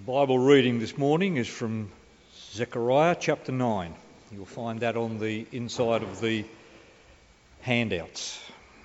Bible reading this morning is from Zechariah chapter 9. You'll find that on the inside of the handouts.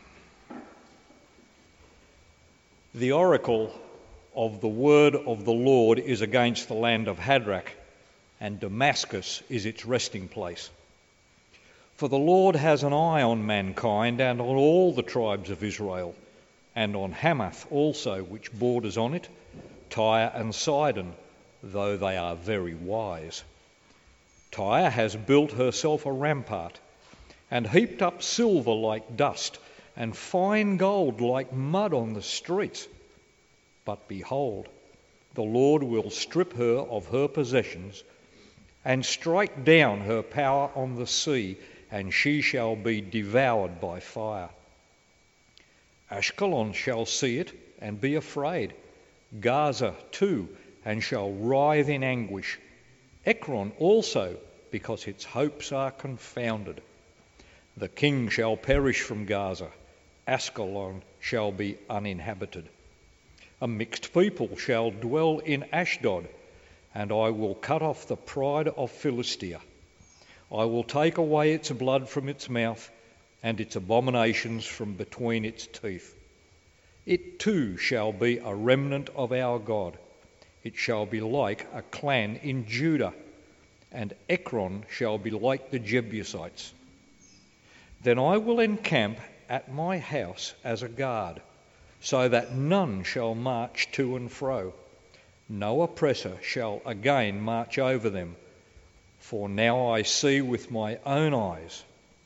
The oracle of the word of the Lord is against the land of Hadrach, and Damascus is its resting place. For the Lord has an eye on mankind and on all the tribes of Israel, and on Hamath also, which borders on it, Tyre and Sidon, though they are very wise. Tyre has built herself a rampart, and heaped up silver like dust, and fine gold like mud on the streets. But behold, the Lord will strip her of her possessions, and strike down her power on the sea, and she shall be devoured by fire. Ashkelon shall see it and be afraid, Gaza too, and shall writhe in anguish. Ekron also, because its hopes are confounded. The king shall perish from Gaza, Ashkelon shall be uninhabited. A mixed people shall dwell in Ashdod, and I will cut off the pride of Philistia. I will take away its blood from its mouth, and its abominations from between its teeth. It too shall be a remnant of our God. It shall be like a clan in Judah, and Ekron shall be like the Jebusites. Then I will encamp at my house as a guard, so that none shall march to and fro. No oppressor shall again march over them, for now I see with my own eyes.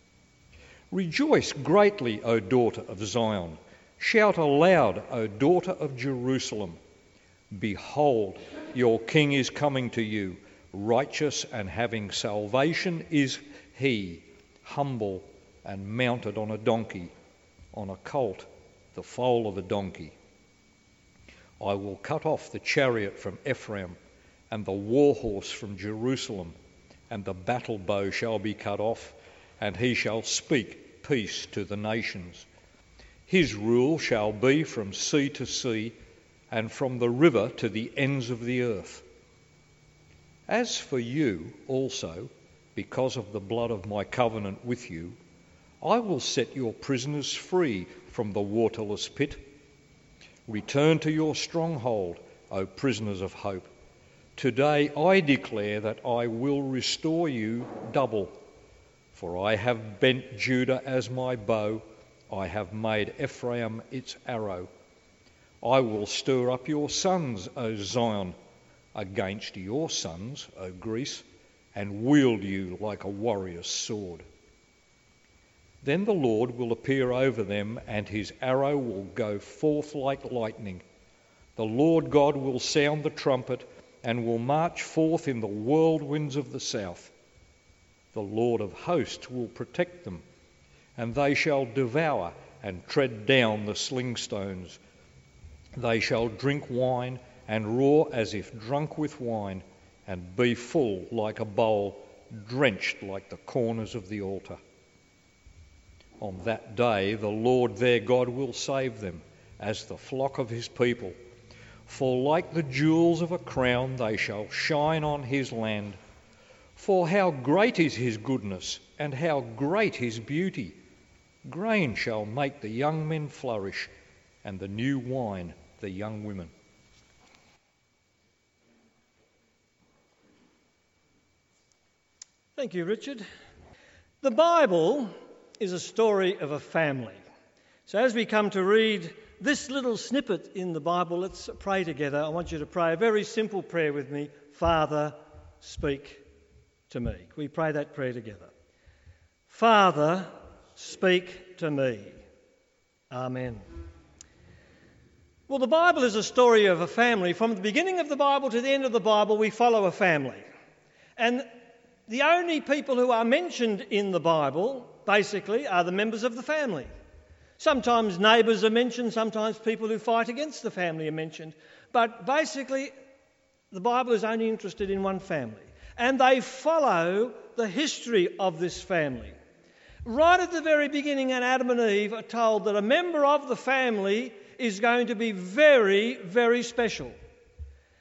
Rejoice greatly, O daughter of Zion. Shout aloud, O daughter of Jerusalem. Behold, your king is coming to you. Righteous and having salvation is he, humble and mounted on a donkey, on a colt, the foal of a donkey. I will cut off the chariot from Ephraim, and the war horse from Jerusalem, and the battle bow shall be cut off, and he shall speak peace to the nations. His rule shall be from sea to sea, and from the river to the ends of the earth. As for you also, because of the blood of my covenant with you, I will set your prisoners free from the waterless pit. Return to your stronghold, O prisoners of hope. Today I declare that I will restore you double. For I have bent Judah as my bow, I have made Ephraim its arrow. I will stir up your sons, O Zion, against your sons, O Greece, and wield you like a warrior's sword. Then the Lord will appear over them, and his arrow will go forth like lightning. The Lord God will sound the trumpet, and will march forth in the whirlwinds of the south. The Lord of hosts will protect them, and they shall devour and tread down the slingstones. They shall drink wine and roar as if drunk with wine, and be full like a bowl, drenched like the corners of the altar. On that day the Lord their God will save them, as the flock of his people. For like the jewels of a crown they shall shine on his land. For how great is his goodness, and how great his beauty! Grain shall make the young men flourish, and the new wine the young women. Thank you, Richard. The Bible is a story of a family. So as we come to read this little snippet in the Bible, let's pray together. I want you to pray a very simple prayer with me. Father, speak to me. Can we pray that prayer together? Father, speak to me. Amen. Well, the Bible is a story of a family. From the beginning of the Bible to the end of the Bible, we follow a family. And the only people who are mentioned in the Bible, basically, are the members of the family. Sometimes neighbours are mentioned, sometimes people who fight against the family are mentioned. But basically, the Bible is only interested in one family. And they follow the history of this family. Right at the very beginning, Adam and Eve are told that a member of the family is going to be very, very special.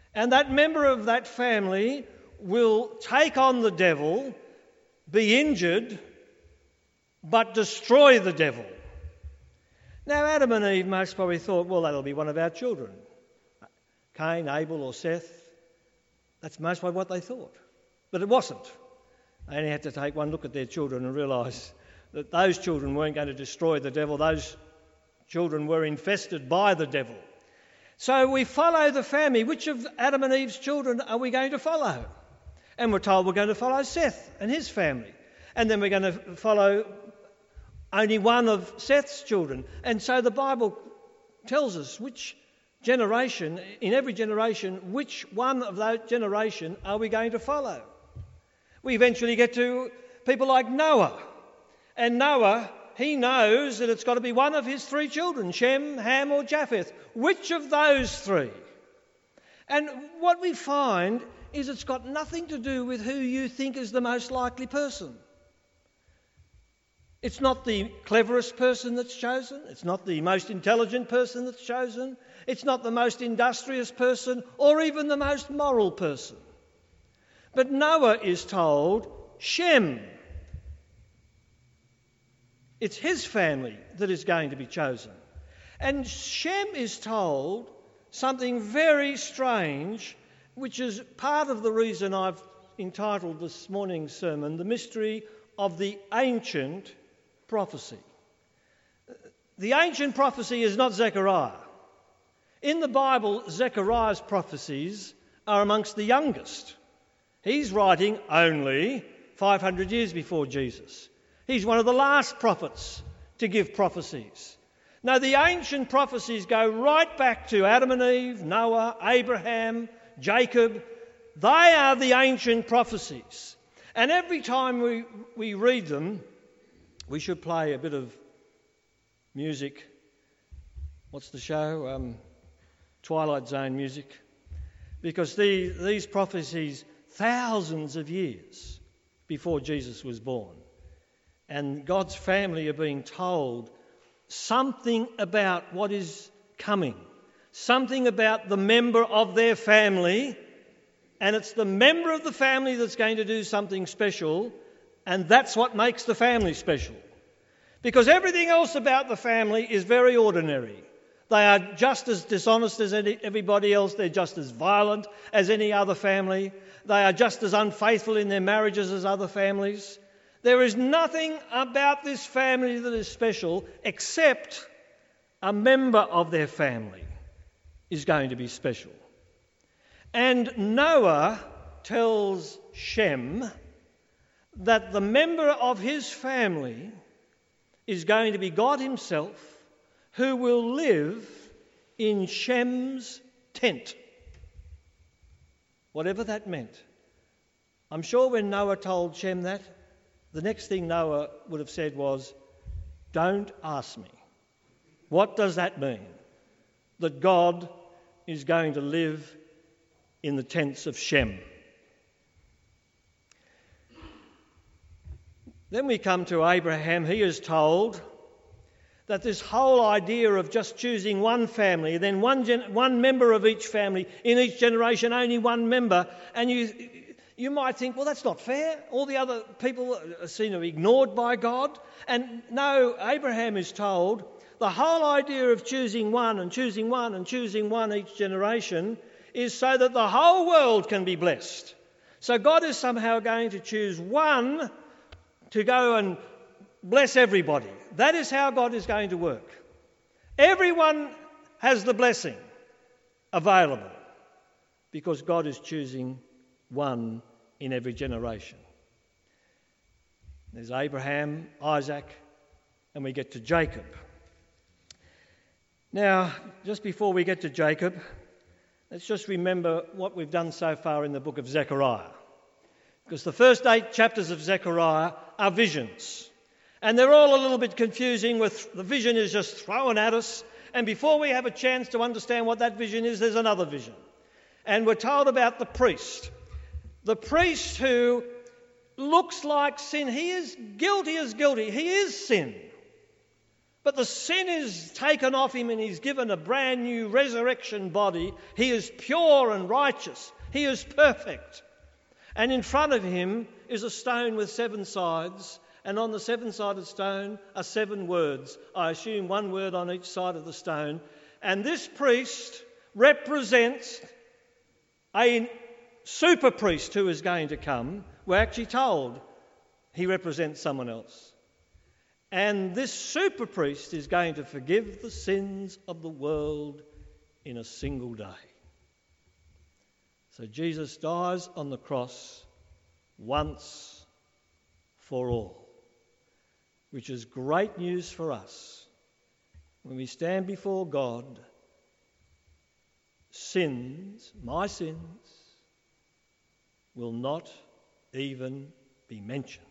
And that member of that family will take on the devil, be injured, but destroy the devil. Now, Adam and Eve most probably thought, well, that'll be one of our children. Cain, Abel or Seth. That's most probably what they thought. But it wasn't. They only had to take one look at their children and realise that those children weren't going to destroy the devil. Those children were infested by the devil. So we follow the family. Which of Adam and Eve's children are we going to follow? And we're told we're going to follow Seth and his family. And then we're going to follow only one of Seth's children. And so the Bible tells us which generation, in every generation, which one of that generation are we going to follow. We eventually get to people like Noah. And Noah, he knows that it's got to be one of his three children, Shem, Ham or Japheth. Which of those three? And what we find is it's got nothing to do with who you think is the most likely person. It's not the cleverest person that's chosen. It's not the most intelligent person that's chosen. It's not the most industrious person or even the most moral person. But Noah is told Shem. It's his family that is going to be chosen. And Shem is told something very strange, which is part of the reason I've entitled this morning's sermon, The Mystery of the Ancient Prophecy. The ancient prophecy is not Zechariah. In the Bible, Zechariah's prophecies are amongst the youngest. He's writing only 500 years before Jesus. He's one of the last prophets to give prophecies. Now, the ancient prophecies go right back to Adam and Eve, Noah, Abraham, Jacob. They are the ancient prophecies. And every time we read them, we should play a bit of music. What's the show? Twilight Zone music. Because these prophecies, thousands of years before Jesus was born, and God's family are being told something about what is coming, something about the member of their family, and it's the member of the family that's going to do something special, and that's what makes the family special. Because everything else about the family is very ordinary. They are just as dishonest as everybody else. They're just as violent as any other family. They are just as unfaithful in their marriages as other families. There is nothing about this family that is special except a member of their family is going to be special. And Noah tells Shem that the member of his family is going to be God himself, who will live in Shem's tent. Whatever that meant. I'm sure when Noah told Shem that, the next thing Noah would have said was, "Don't ask me. What does that mean? That God is going to live in the tents of Shem." Then we come to Abraham. He is told that this whole idea of just choosing one family, then one member of each family, in each generation only one member, and you might think, well, that's not fair. All the other people are seen to be ignored by God. And no, Abraham is told the whole idea of choosing one and choosing one and choosing one each generation is so that the whole world can be blessed. So God is somehow going to choose one to go and bless everybody. That is how God is going to work. Everyone has the blessing available because God is choosing one in every generation. There's Abraham, Isaac, and we get to Jacob. Now, just before we get to Jacob, let's just remember what we've done so far in the book of Zechariah. Because the first 8 chapters of Zechariah are visions. And they're all a little bit confusing. With the vision is just thrown at us. And before we have a chance to understand what that vision is, there's another vision. And we're told about the priest. The priest who looks like sin. He is guilty as guilty. He is sin. But the sin is taken off him and he's given a brand new resurrection body. He is pure and righteous. He is perfect. And in front of him is a stone with 7 sides. And on the 7-sided stone are 7 words. I assume 1 word on each side of the stone. And this priest represents a super priest who is going to come. We're actually told he represents someone else. And this super priest is going to forgive the sins of the world in a single day. So Jesus dies on the cross once for all, which is great news for us. When we stand before God, sins, my sins, will not even be mentioned,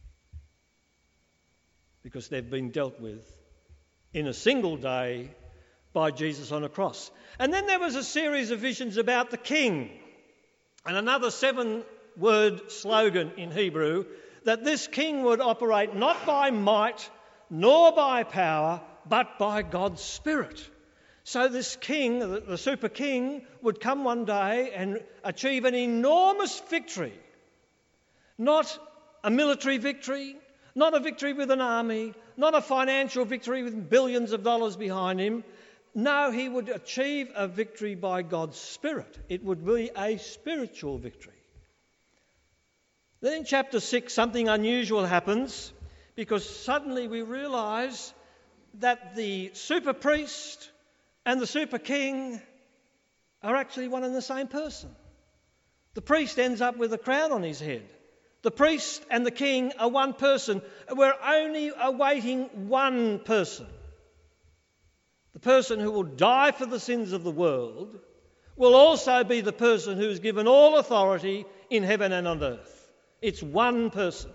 because they've been dealt with in a single day by Jesus on a cross. And then there was a series of visions about the king, and another 7-word slogan in Hebrew, that this king would operate not by might nor by power, but by God's Spirit. So this king, the super king, would come one day and achieve an enormous victory. Not a military victory, not a victory with an army, not a financial victory with billions of dollars behind him. No, he would achieve a victory by God's Spirit. It would be a spiritual victory. Then in chapter 6, something unusual happens, because suddenly we realise that the super priest and the super king are actually one and the same person. The priest ends up with a crown on his head. The priest and the king are one person. We're only awaiting one person. The person who will die for the sins of the world will also be the person who is given all authority in heaven and on earth. It's one person.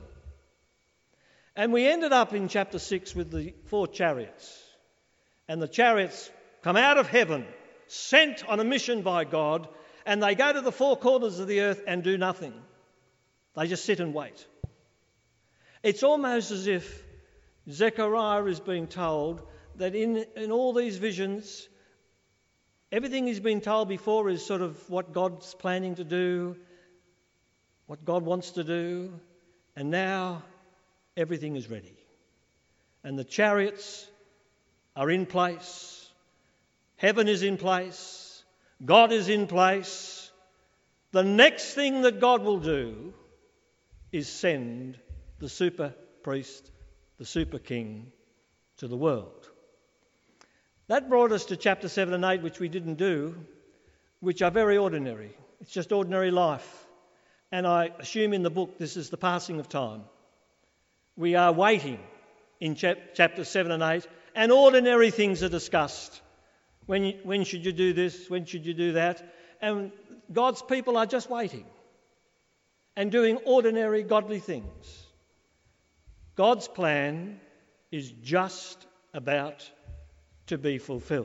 And we ended up in chapter 6 with the 4 chariots. And the chariots come out of heaven, sent on a mission by God, and they go to the 4 corners of the earth and do nothing. They just sit and wait. It's almost as if Zechariah is being told that in all these visions, everything he's been told before is sort of what God's planning to do, what God wants to do, and now everything is ready. And the chariots are in place, heaven is in place, God is in place. The next thing that God will do is send the super priest, the super king, to the world. That brought us to chapter 7 and 8, which we didn't do, which are very ordinary. It's just ordinary life. And I assume in the book this is the passing of time. We are waiting in chapter 7 and 8, and ordinary things are discussed. When should you do this? When should you do that? And God's people are just waiting and doing ordinary godly things. God's plan is just about to be fulfilled.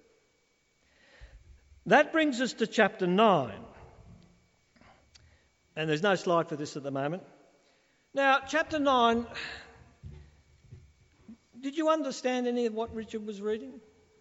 That brings us to chapter 9. And there's no slide for this at the moment. Now, chapter 9, did you understand any of what Richard was reading?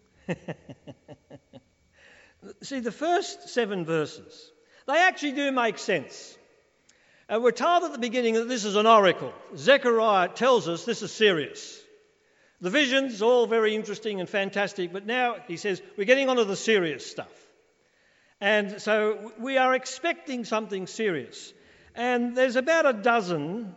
See, the first 7 verses, they actually do make sense. We're told at the beginning that this is an oracle. Zechariah tells us this is serious. The vision's all very interesting and fantastic, but now he says we're getting onto the serious stuff. And so we are expecting something serious. And there's about a dozen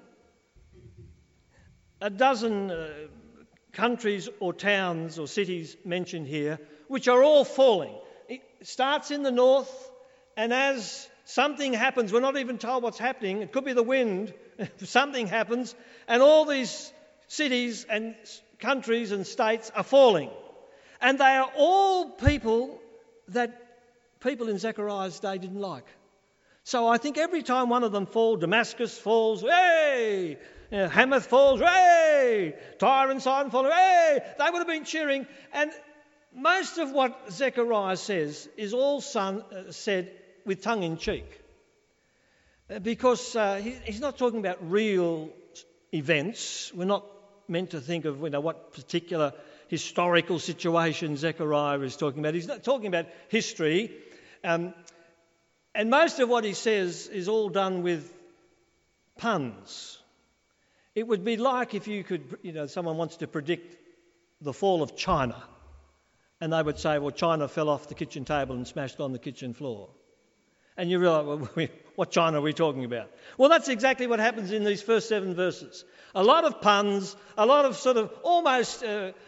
countries or towns or cities mentioned here, which are all falling. It starts in the north, and as something happens, we're not even told what's happening, it could be the wind, something happens, and all these cities and countries and states are falling. And they are all people that people in Zechariah's day didn't like. So I think every time one of them falls, Damascus falls, hey! Hamath falls, hey! Tyre and Sidon fall, hey! They would have been cheering. And most of what Zechariah says is all said with tongue in cheek. Because he's not talking about real events. We're not meant to think of what particular historical situation Zechariah is talking about. He's not talking about history. And most of what he says is all done with puns. It would be like if you could, someone wants to predict the fall of China, and they would say, well, China fell off the kitchen table and smashed on the kitchen floor. And you realise, well, what China are we talking about? Well, that's exactly what happens in these first 7 verses. A lot of puns, a lot of sort of almost,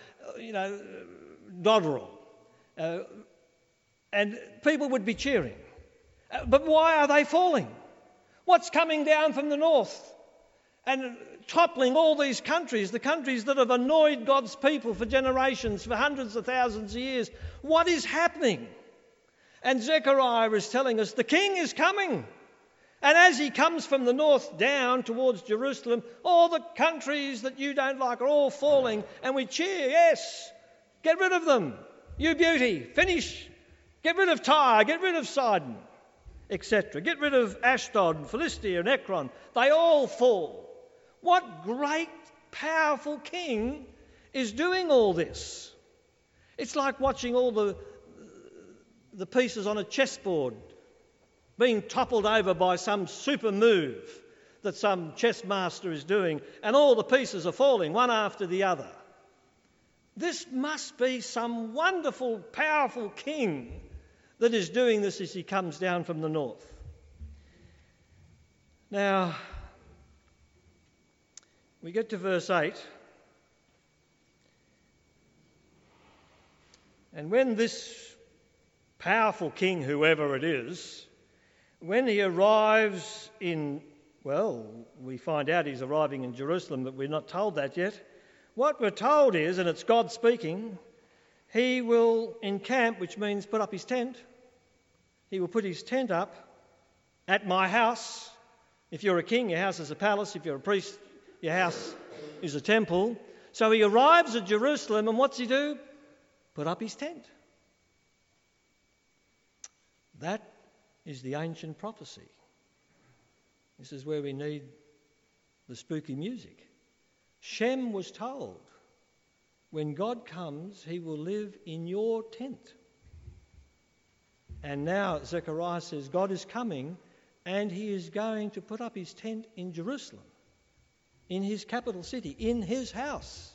doggerel. And people would be cheering. But why are they falling? What's coming down from the north and toppling all these countries, the countries that have annoyed God's people for generations, for hundreds of thousands of years? What is happening? And Zechariah is telling us the king is coming. And as he comes from the north down towards Jerusalem, all the countries that you don't like are all falling, and we cheer, yes, get rid of them, you beauty, finish, get rid of Tyre, get rid of Sidon, etc. Get rid of Ashdod, Philistia and Ekron. They all fall. What great, powerful king is doing all this? It's like watching all the pieces on a chessboard being toppled over by some super move that some chess master is doing, and all the pieces are falling one after the other. This must be some wonderful, powerful king that is doing this as he comes down from the north. Now, we get to verse 8. And when this powerful king, whoever it is, when he arrives we find out he's arriving in Jerusalem, but we're not told that yet. What we're told is, and it's God speaking, he will encamp, which means put up his tent. He will put his tent up at my house. If you're a king, your house is a palace. If you're a priest, your house is a temple. So he arrives at Jerusalem, and what's he do? Put up his tent. That is the ancient prophecy. This is where we need the spooky music. Shem was told, when God comes, he will live in your tent. And now Zechariah says God is coming, and he is going to put up his tent in Jerusalem, in his capital city, in his house.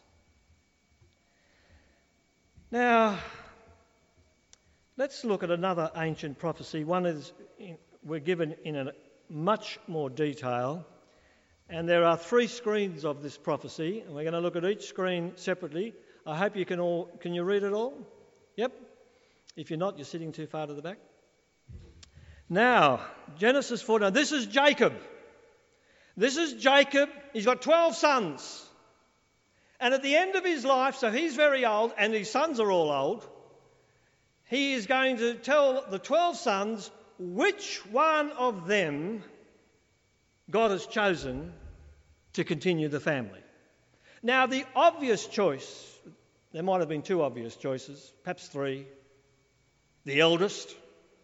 Now, let's look at another ancient prophecy. We're given in a much more detail, and there are 3 screens of this prophecy, and we're going to look at each screen separately. I hope you can you read it all? Yep. If you're not, you're sitting too far to the back. Now, Genesis 49. This is Jacob. He's got 12 sons. And at the end of his life, so he's very old, and his sons are all old, he is going to tell the 12 sons which one of them God has chosen to continue the family. Now, the obvious choice, there might have been 2 obvious choices, perhaps 3. The eldest.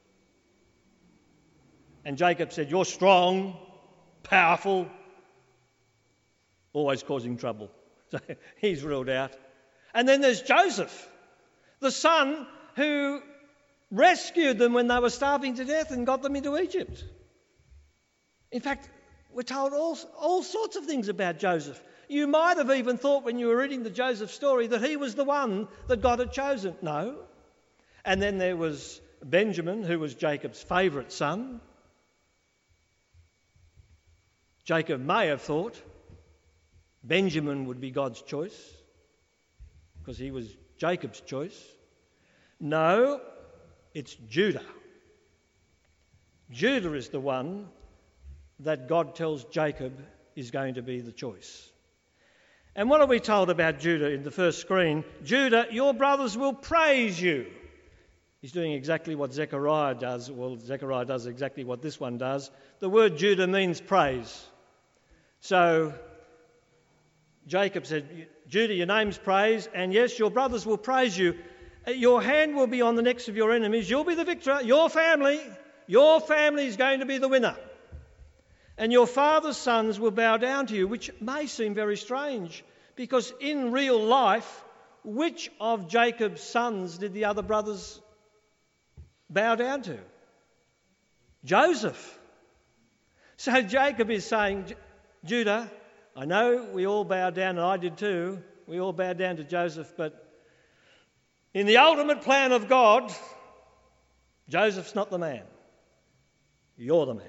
And Jacob said, you're strong, powerful, always causing trouble. So he's ruled out. And then there's Joseph, the son who rescued them when they were starving to death and got them into Egypt. In fact, we're told all sorts of things about Joseph. You might have even thought when you were reading the Joseph story that he was the one that God had chosen. No. And then there was Benjamin, who was Jacob's favourite son. Jacob may have thought Benjamin would be God's choice because he was Jacob's choice. No, it's Judah. Judah is the one that God tells Jacob is going to be the choice. And what are we told about Judah in the first screen? Judah, your brothers will praise you. He's doing exactly what Zechariah does. Well, Zechariah does exactly what this one does. The word Judah means praise. So Jacob said, Judah, your name's praise, and yes, your brothers will praise you. Your hand will be on the necks of your enemies. You'll be the victor. Your family is going to be the winner. And your father's sons will bow down to you, which may seem very strange, because in real life, which of Jacob's sons did the other brothers bow down to? Joseph. So Jacob is saying, Judah, I know we all bow down, and I did too. We all bow down to Joseph, but in the ultimate plan of God, Joseph's not the man. You're the man.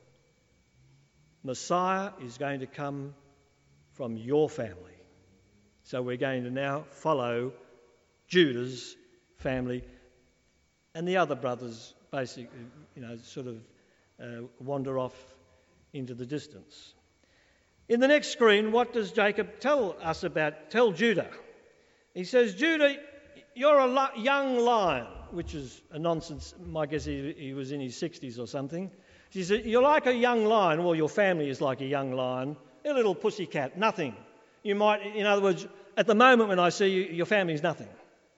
Messiah is going to come from your family. So we're going to now follow Judah's family, and the other brothers basically, sort of wander off into the distance. In the next screen, what does Jacob tell Judah? He says, Judah, you're a young lion, which is a nonsense. I guess he was in his 60s or something. He said, you're like a young lion. Well, your family is like a young lion. A little pussycat, nothing. You might, in other words, at the moment when I see you, your family is nothing.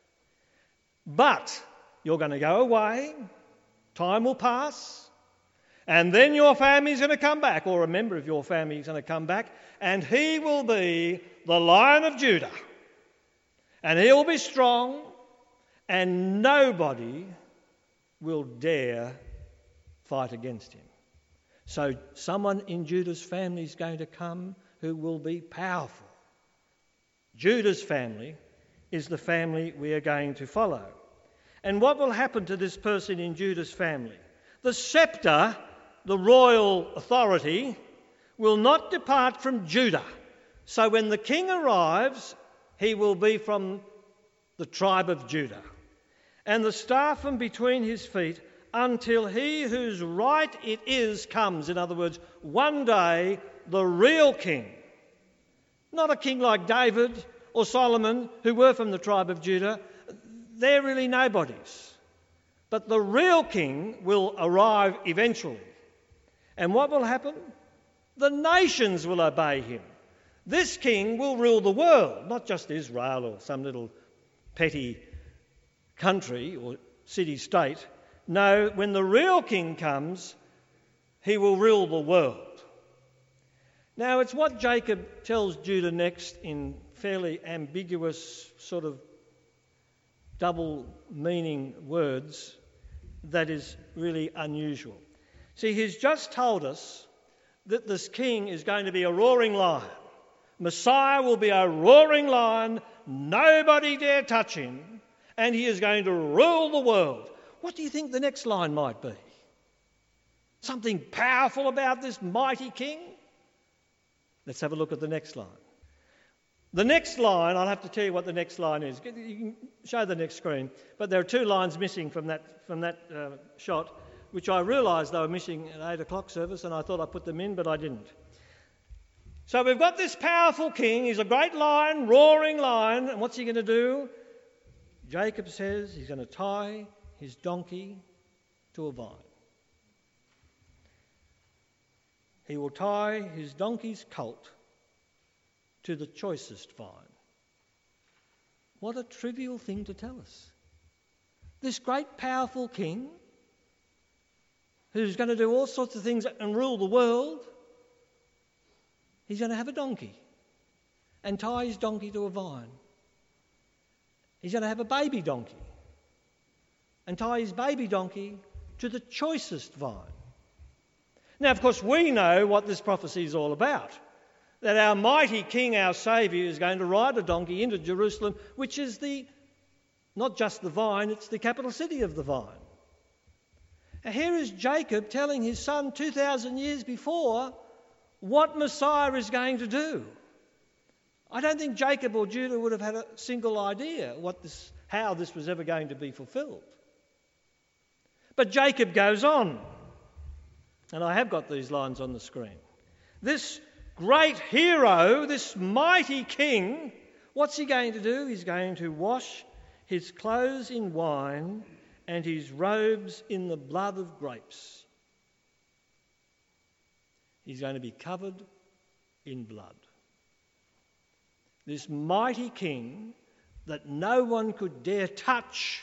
But you're going to go away. Time will pass. And then your family's going to come back, or a member of your family is going to come back, and he will be the Lion of Judah. And he will be strong, and nobody will dare fight against him. So someone in Judah's family is going to come who will be powerful. Judah's family is the family we are going to follow. And what will happen to this person in Judah's family? The sceptre, the royal authority, will not depart from Judah. So when the king arrives, he will be from the tribe of Judah. And the staff from between his feet until he whose right it is comes. In other words, one day the real king, not a king like David or Solomon, who were from the tribe of Judah, they're really nobodies. But the real king will arrive eventually. And what will happen? The nations will obey him. This king will rule the world, not just Israel or some little petty country or city-state. No, when the real king comes, he will rule the world. Now, it's what Jacob tells Judah next in fairly ambiguous, sort of double-meaning words that is really unusual. See, he's just told us that this king is going to be a roaring lion. Messiah will be a roaring lion, nobody dare touch him, and he is going to rule the world. What do you think the next line might be? Something powerful about this mighty king? Let's have a look at the next line. The next line, I'll have to tell you what the next line is. You can show the next screen, but there are two lines missing from that shot, which I realised they were missing at 8 o'clock service, and I thought I put them in, but I didn't. So we've got this powerful king. He's a great lion, roaring lion, and what's he going to do? Jacob says he's going to tie his donkey to a vine. He will tie his donkey's colt to the choicest vine. What a trivial thing to tell us. This great powerful king who's going to do all sorts of things and rule the world, he's going to have a donkey and tie his donkey to a vine. He's going to have a baby donkey and tie his baby donkey to the choicest vine. Now, of course, we know what this prophecy is all about, that our mighty King, our Saviour, is going to ride a donkey into Jerusalem, which is not just the vine, it's the capital city of the vine. And here is Jacob telling his son 2,000 years before what Messiah is going to do. I don't think Jacob or Judah would have had a single idea how this was ever going to be fulfilled. But Jacob goes on, and I have got these lines on the screen. This great hero, this mighty king, what's he going to do? He's going to wash his clothes in wine and his robes in the blood of grapes. He's going to be covered in blood. This mighty king that no one could dare touch,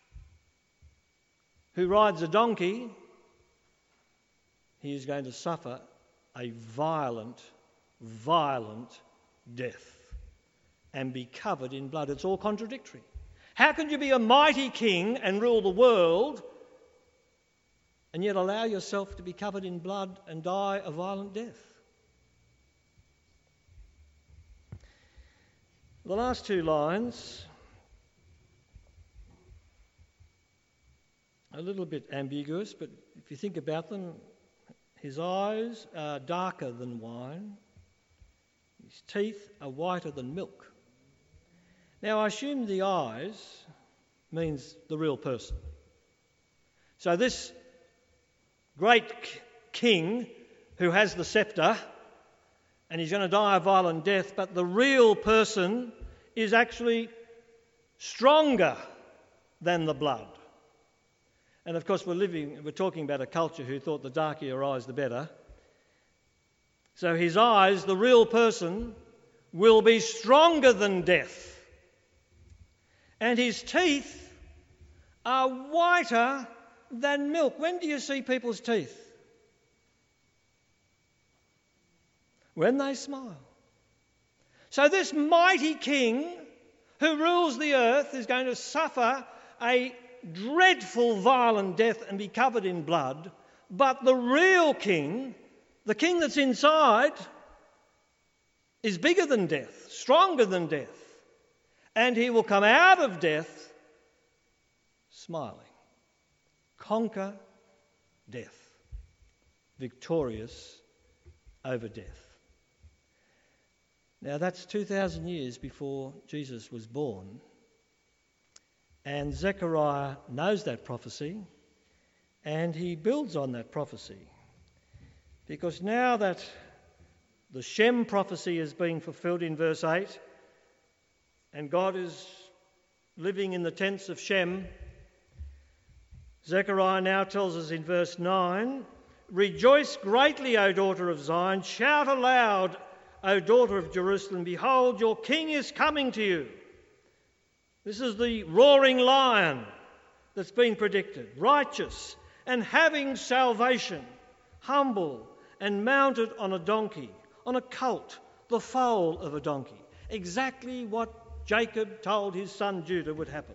who rides a donkey, he is going to suffer a violent death. and be covered in blood. It's all contradictory. How can you be a mighty king and rule the world and yet allow yourself to be covered in blood and die a violent death? The last two lines are a little bit ambiguous, but if you think about them, his eyes are darker than wine, his teeth are whiter than milk. Now, I assume the eyes means the real person. So this great king who has the sceptre, and he's going to die a violent death, but the real person is actually stronger than the blood. And of course we're talking about a culture who thought the darker your eyes the better. So his eyes, the real person, will be stronger than death. And his teeth are whiter than milk. When do you see people's teeth? When they smile. So this mighty king who rules the earth is going to suffer a dreadful violent death and be covered in blood, but the real king, the king that's inside, is bigger than death, stronger than death, and he will come out of death smiling, conquer death, victorious over death. Now that's 2,000 years before Jesus was born, and Zechariah knows that prophecy, and he builds on that prophecy, because now that the Shem prophecy is being fulfilled in verse 8, and God is living in the tents of Shem, Zechariah now tells us in verse 9, "Rejoice greatly, O daughter of Zion, shout aloud, O daughter of Jerusalem, behold, your king is coming to you." This is the roaring lion that's been predicted, righteous and having salvation, humble and mounted on a donkey, on a colt, the foal of a donkey. Exactly what Jacob told his son Judah would happen.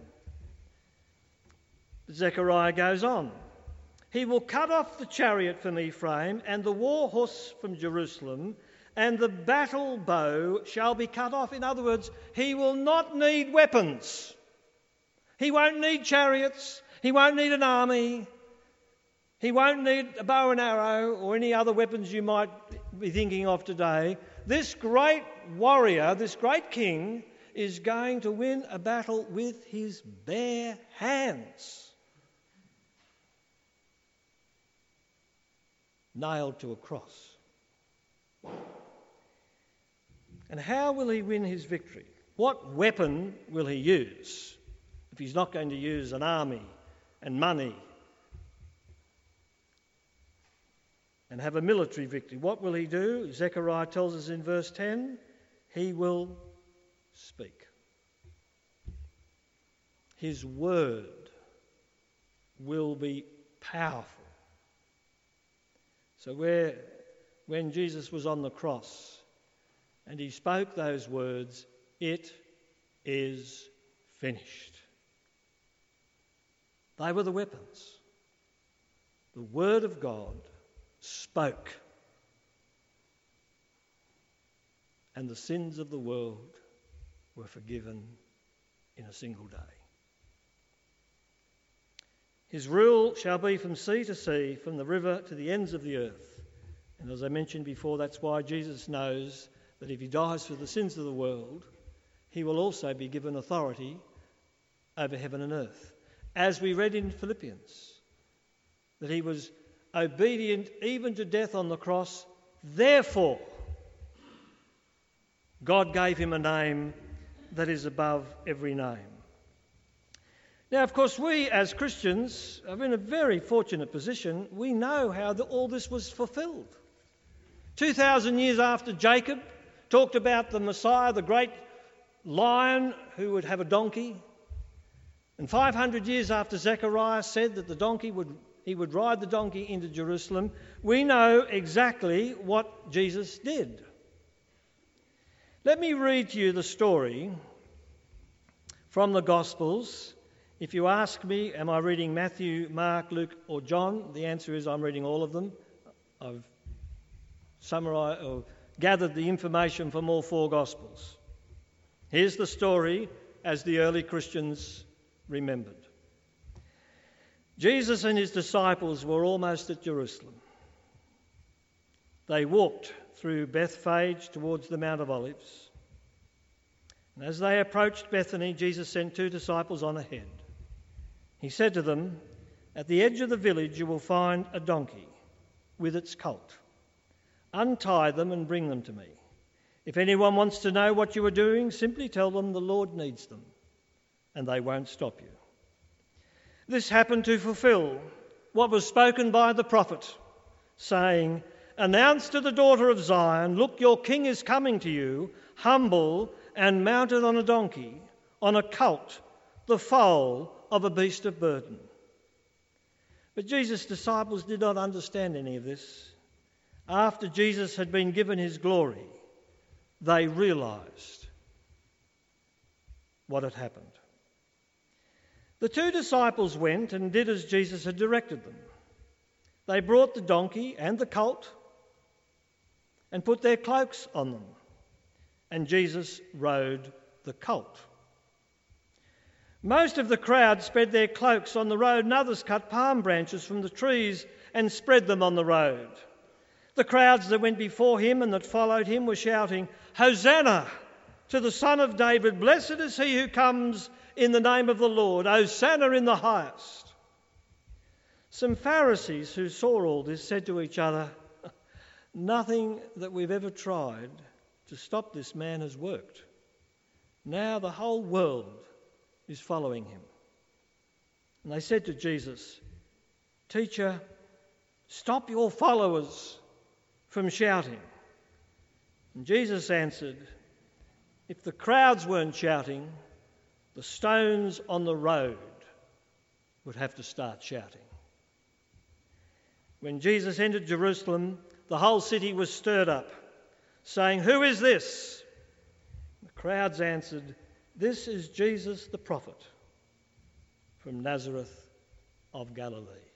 Zechariah goes on. "He will cut off the chariot from Ephraim and the war horse from Jerusalem, and the battle bow shall be cut off." In other words, he will not need weapons. He won't need chariots. He won't need an army. He won't need a bow and arrow or any other weapons you might be thinking of today. This great warrior, this great king, is going to win a battle with his bare hands, nailed to a cross. And how will he win his victory? What weapon will he use if he's not going to use an army and money and have a military victory? What will he do? Zechariah tells us in verse 10, he will speak. His word will be powerful. So when Jesus was on the cross and he spoke those words, "It is finished," they were the weapons. The word of God spoke, and the sins of the world were forgiven in a single day. His rule shall be from sea to sea, from the river to the ends of the earth. And as I mentioned before, that's why Jesus knows that if he dies for the sins of the world, he will also be given authority over heaven and earth. As we read in Philippians, that he was obedient even to death on the cross, therefore God gave him a name that is above every name. Now, of course, we as Christians are in a very fortunate position. We know how all this was fulfilled. 2,000 years after Jacob talked about the Messiah, the great lion who would have a donkey, and 500 years after Zechariah said that he would ride the donkey into Jerusalem, we know exactly what Jesus did. Let me read to you the story from the Gospels. If you ask me, am I reading Matthew, Mark, Luke or John? The answer is I'm reading all of them. I've summarised or gathered the information from all four Gospels. Here's the story as the early Christians remembered. Jesus and his disciples were almost at Jerusalem. They walked through Bethphage towards the Mount of Olives. And as they approached Bethany, Jesus sent 2 disciples on ahead. He said to them, "At the edge of the village you will find a donkey with its colt. Untie them and bring them to me. If anyone wants to know what you are doing, simply tell them the Lord needs them, and they won't stop you." This happened to fulfill what was spoken by the prophet, saying, "Announce to the daughter of Zion, look, your king is coming to you, humble and mounted on a donkey, on a colt, the foal of a beast of burden." But Jesus' disciples did not understand any of this. After Jesus had been given his glory, they realised what had happened. The 2 disciples went and did as Jesus had directed them. They brought the donkey and the colt and put their cloaks on them, and Jesus rode the colt. Most of the crowd spread their cloaks on the road, and others cut palm branches from the trees and spread them on the road. The crowds that went before him and that followed him were shouting, "Hosanna to the Son of David! Blessed is he who comes in the name of the Lord! Hosanna in the highest!" Some Pharisees who saw all this said to each other, "Nothing that we've ever tried to stop this man has worked. Now the whole world is following him." And they said to Jesus, "Teacher, stop your followers from shouting." And Jesus answered, "If the crowds weren't shouting, the stones on the road would have to start shouting." When Jesus entered Jerusalem, the whole city was stirred up, saying, "Who is this?" The crowds answered, "This is Jesus the prophet from Nazareth of Galilee."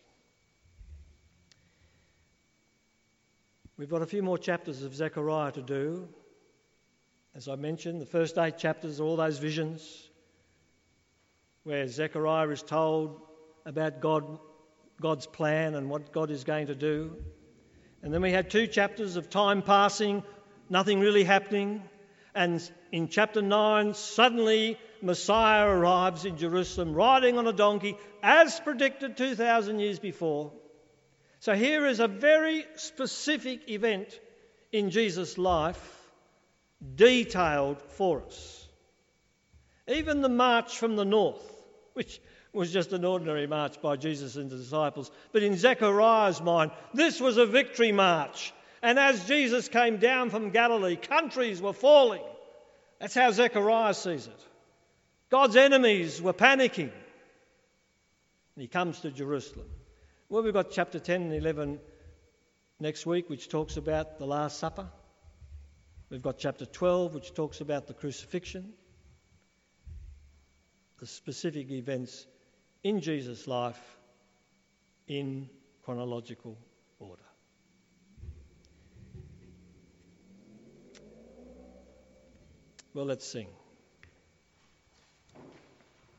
We've got a few more chapters of Zechariah to do. As I mentioned, the first 8 chapters are all those visions where Zechariah is told about God's plan and what God is going to do. And then we had 2 chapters of time passing, nothing really happening. And in chapter 9, suddenly Messiah arrives in Jerusalem riding on a donkey, as predicted 2,000 years before. So here is a very specific event in Jesus' life, detailed for us. Even the march from the north, which was just an ordinary march by Jesus and the disciples, but in Zechariah's mind, this was a victory march. And as Jesus came down from Galilee, countries were falling. That's how Zechariah sees it. God's enemies were panicking. And he comes to Jerusalem. Well, we've got chapter 10 and 11 next week, which talks about the Last Supper. We've got chapter 12, which talks about the crucifixion, the specific events in Jesus' life in chronological order. Well, let's sing.